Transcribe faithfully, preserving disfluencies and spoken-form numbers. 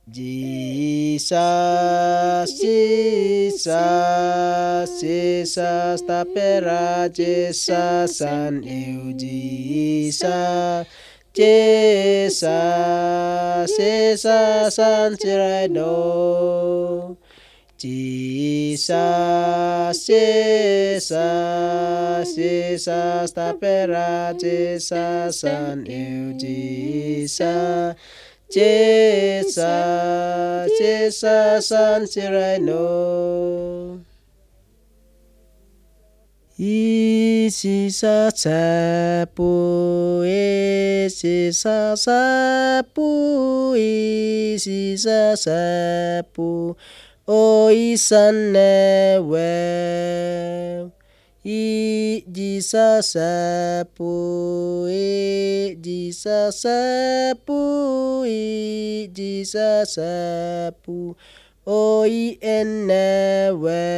Jesus, Jesus, Jesus, tapera Jesus, and you, Jesus, Jesus, Jesus, and Tirado. Jesus, Jesus, Jesus, tapera Jesus, and you, Jesus. Jesus, Jesus, and Cyrano. Isisa sapu, isisa sapu, isisa sapu, o isanewe. I Jesus sapu, I Jesus sapu, I Jesus sapu, o I enewe.